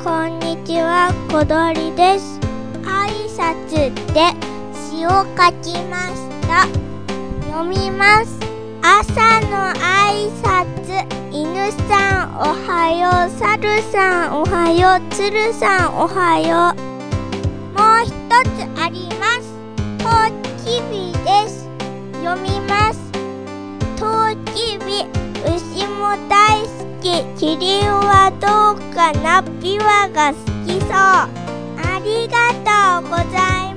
こんにちは、小鳥です。挨拶で詩を書きました。読みます。朝の挨拶、犬さんおはよう、猿さんおはよう、鶴さんおはよう。もう一つあります。トウキビです。読みます。トウキビ、牛も大好き、キリンはどうかな、ビワが好きそう。ありがとうございます。